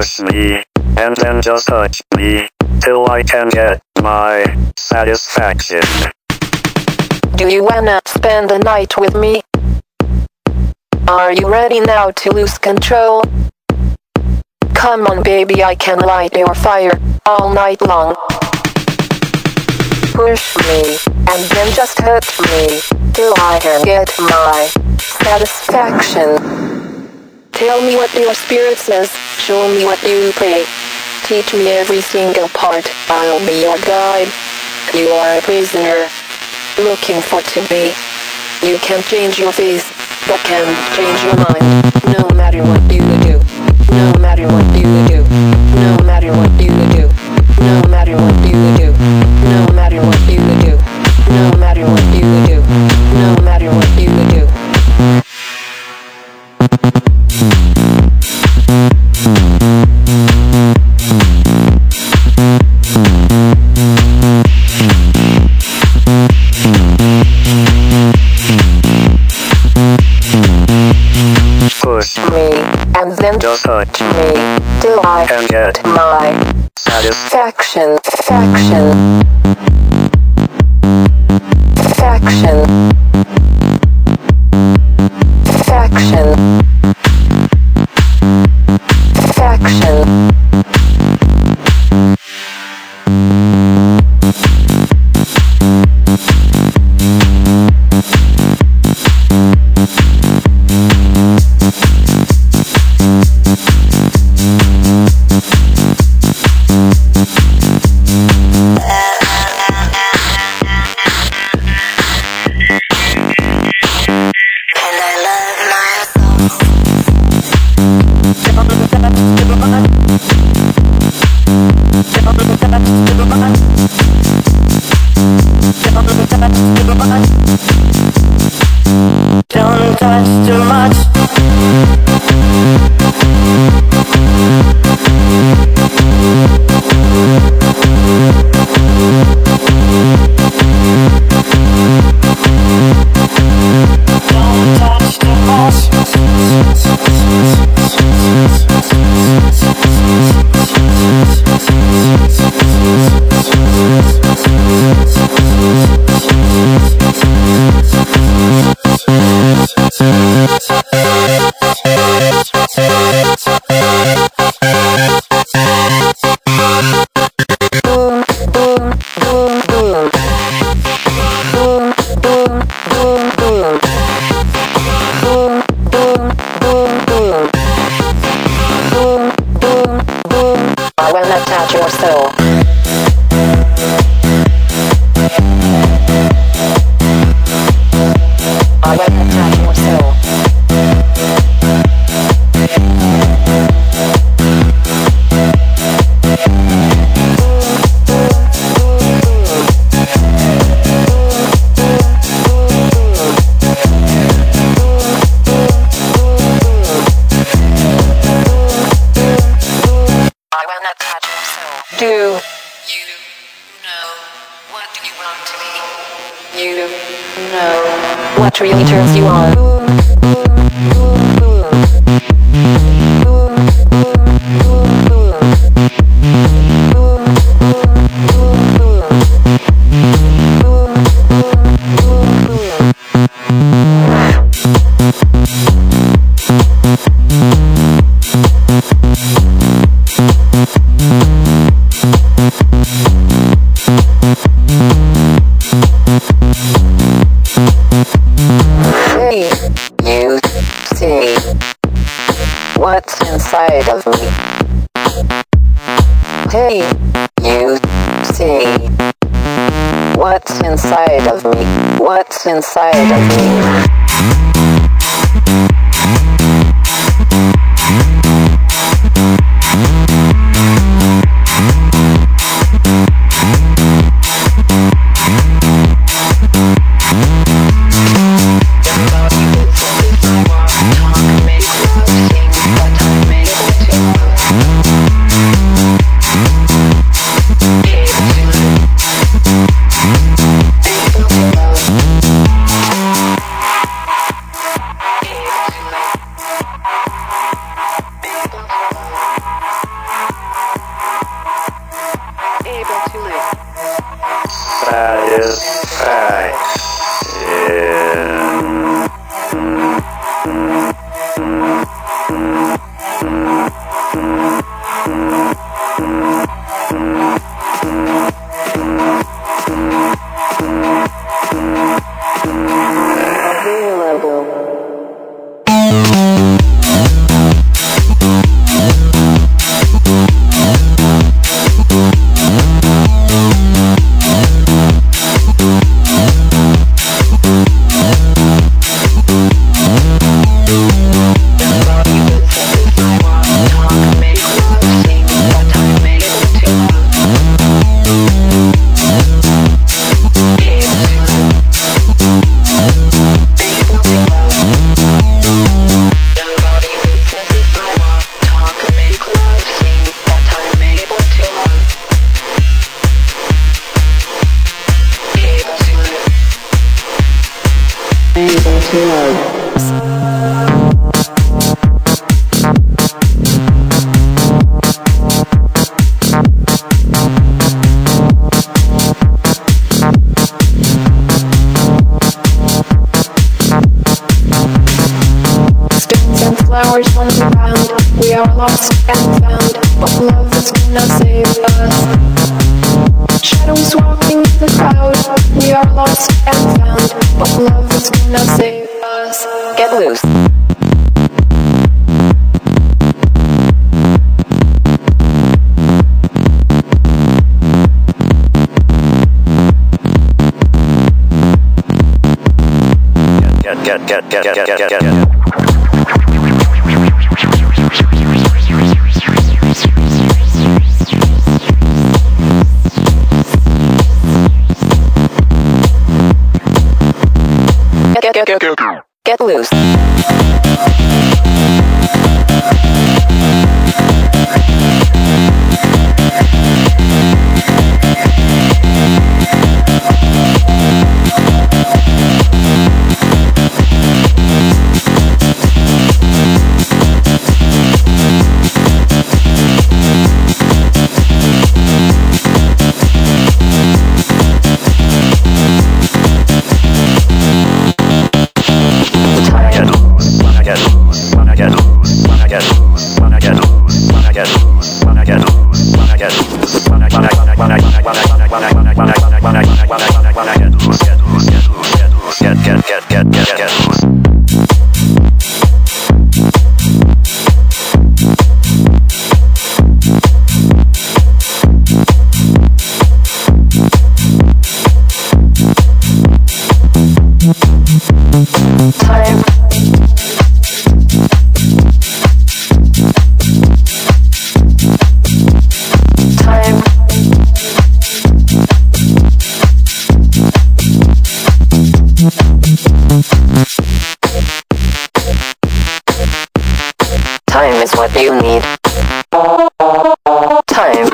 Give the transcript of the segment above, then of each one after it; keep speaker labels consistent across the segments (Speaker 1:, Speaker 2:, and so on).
Speaker 1: push me, and then just touch me, till I can get my satisfaction.
Speaker 2: Do you wanna spend the night with me? Are you ready now to lose control? Come on baby, I can light your fire all night long. Push me, and then just touch me, till I can get my satisfaction. Tell me what your spirit says, show me what you pray. Teach me every single part, I'll be your guide. You are a prisoner, looking for to be. You can change your face, but can't change your mind. No matter what you do, no matter what you do, no matter what you do, no matter what you do, no matter what you do, no matter what you do, no matter what you do.
Speaker 1: Push
Speaker 2: Me, and then
Speaker 1: just touch
Speaker 2: me, till I
Speaker 1: and get
Speaker 2: my
Speaker 1: satisfaction.
Speaker 2: faction.
Speaker 3: Don't touch too much.
Speaker 2: I wanna touch your soul. I wanna touch your soul. I wanna touch your soul. Do you know what do you want to be? You know what really turns you on. Hey, you see what's inside of me? Hey, you see what's inside of me? What's inside of me? able to love. Stones and flowers on the ground, we are lost and found, but love is gonna save us. Shadows walking the crowd, we are lost and found, but love is gonna save us. Get loose.
Speaker 1: Get.
Speaker 2: Get loose. Time is what you need. Time.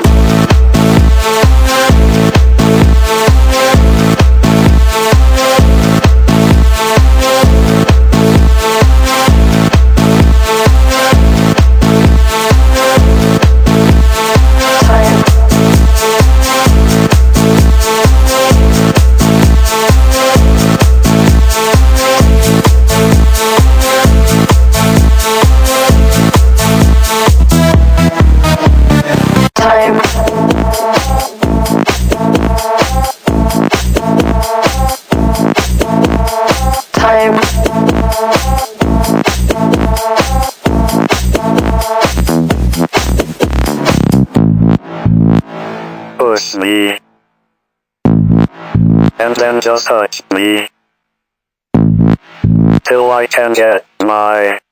Speaker 1: Push me. And then just touch me. Till I can get my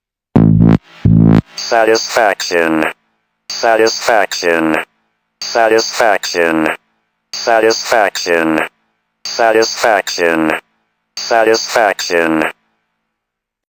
Speaker 1: satisfaction. Satisfaction. Satisfaction. Satisfaction. Satisfaction. Satisfaction.